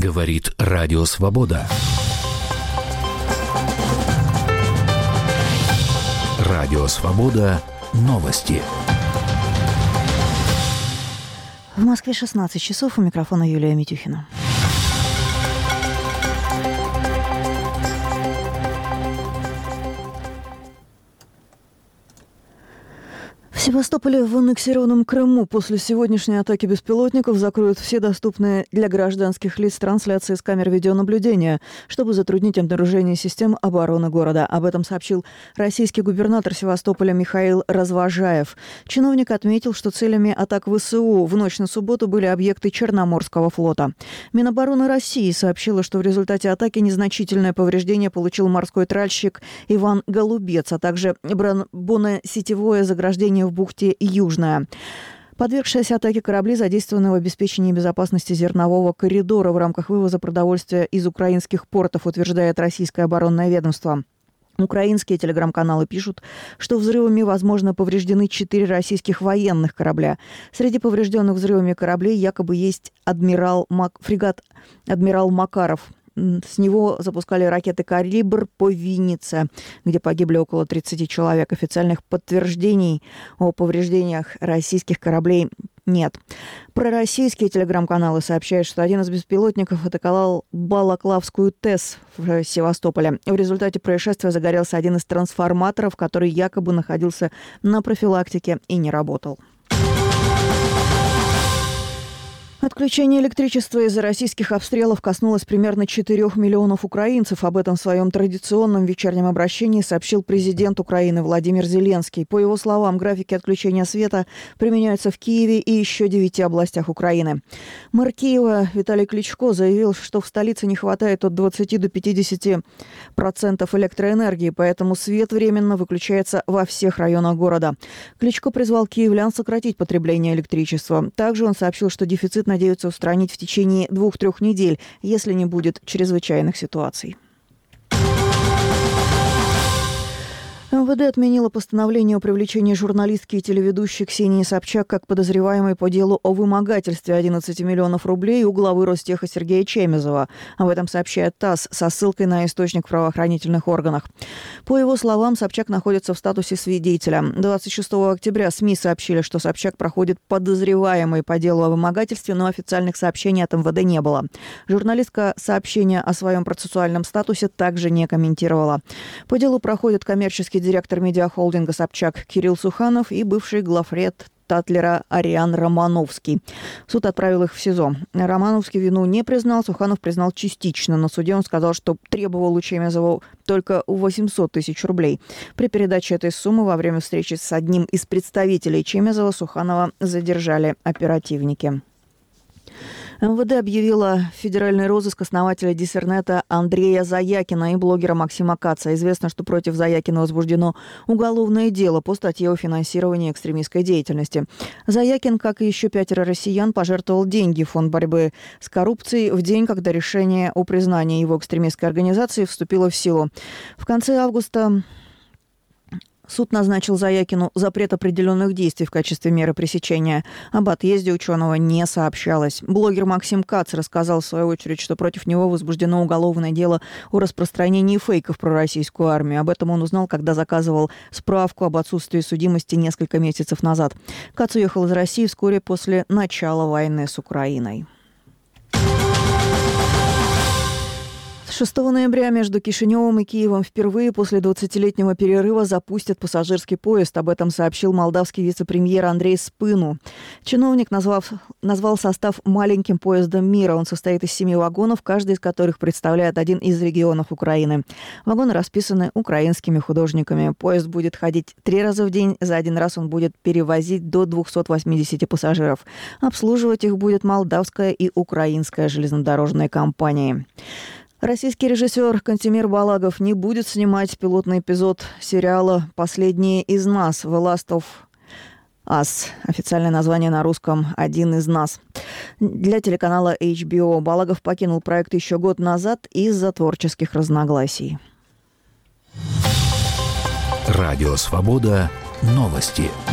Говорит Радио Свобода. Радио Свобода. Новости. В Москве 16 часов. У микрофона Юлия Митюхина. В Севастополе в аннексированном Крыму после сегодняшней атаки беспилотников закроют все доступные для гражданских лиц трансляции с камер видеонаблюдения, чтобы затруднить обнаружение систем обороны города. Об этом сообщил российский губернатор Севастополя Михаил Развожаев. Чиновник отметил, что целями атак ВСУ в ночь на субботу были объекты Черноморского флота. Минобороны России сообщила, что в результате атаки незначительное повреждение получил морской тральщик Иван Голубец, а также бронесетевое заграждение в бухте Южная. Подвергшиеся атаке корабли задействованы в обеспечении безопасности зернового коридора в рамках вывоза продовольствия из украинских портов, утверждает российское оборонное ведомство. Украинские телеграм-каналы пишут, что взрывами, возможно, повреждены 4 российских военных корабля. Среди поврежденных взрывами кораблей якобы есть фрегат «Адмирал Макаров». С него запускали ракеты «Калибр» по Виннице, где погибли около 30 человек. Официальных подтверждений о повреждениях российских кораблей нет. Пророссийские телеграм-каналы сообщают, что один из беспилотников атаковал Балаклавскую ТЭС в Севастополе. В результате происшествия загорелся один из трансформаторов, который якобы находился на профилактике и не работал. Отключение электричества из-за российских обстрелов коснулось примерно 4 миллионов украинцев. Об этом в своем традиционном вечернем обращении сообщил президент Украины Владимир Зеленский. По его словам, графики отключения света применяются в Киеве и еще 9 областях Украины. Мэр Киева Виталий Кличко заявил, что в столице не хватает от 20 до 50% электроэнергии, поэтому свет временно выключается во всех районах города. Кличко призвал киевлян сократить потребление электричества. Также он сообщил, что дефицит надеются устранить в течение 2-3 недель, если не будет чрезвычайных ситуаций. МВД отменило постановление о привлечении журналистки и телеведущей Ксении Собчак как подозреваемой по делу о вымогательстве 11 миллионов рублей у главы Ростеха Сергея Чемезова. Об этом сообщает ТАСС со ссылкой на источник в правоохранительных органах. По его словам, Собчак находится в статусе свидетеля. 26 октября СМИ сообщили, что Собчак проходит подозреваемой по делу о вымогательстве, но официальных сообщений от МВД не было. Журналистка сообщения о своем процессуальном статусе также не комментировала. По делу проходит коммерческий директор медиахолдинга «Собчак» Кирилл Суханов и бывший главред Татлера Ариан Романовский. Суд отправил их в СИЗО. Романовский вину не признал, Суханов признал частично. На суде он сказал, что требовал у Чемезова только 800 тысяч рублей. При передаче этой суммы во время встречи с одним из представителей Чемезова Суханова задержали оперативники. МВД объявила федеральный розыск основателя Диссернета Андрея Заякина и блогера Максима Каца. Известно, что против Заякина возбуждено уголовное дело по статье о финансировании экстремистской деятельности. Заякин, как и еще 5 россиян, пожертвовал деньги в фонд борьбы с коррупцией в день, когда решение о признании его экстремистской организации вступило в силу. В конце августа суд назначил Заякину запрет определенных действий в качестве меры пресечения. Об отъезде ученого не сообщалось. Блогер Максим Кац рассказал, в свою очередь, что против него возбуждено уголовное дело о распространении фейков про российскую армию. Об этом он узнал, когда заказывал справку об отсутствии судимости несколько месяцев назад. Кац уехал из России вскоре после начала войны с Украиной. 6 ноября между Кишиневым и Киевом впервые после 20-летнего перерыва запустят пассажирский поезд. Об этом сообщил молдавский вице-премьер Андрей Спыну. Чиновник назвал состав маленьким поездом мира. Он состоит из 7 вагонов, каждый из которых представляет один из регионов Украины. Вагоны расписаны украинскими художниками. Поезд будет ходить 3 раза в день. За один раз он будет перевозить до 280 пассажиров. Обслуживать их будет молдавская и украинская железнодорожные компании. Российский режиссер Кантемир Балагов не будет снимать пилотный эпизод сериала «Последние из нас» «The Last of Us». Официальное название на русском «Один из нас». Для телеканала HBO Балагов покинул проект еще год назад из-за творческих разногласий. Радио «Свобода». Новости.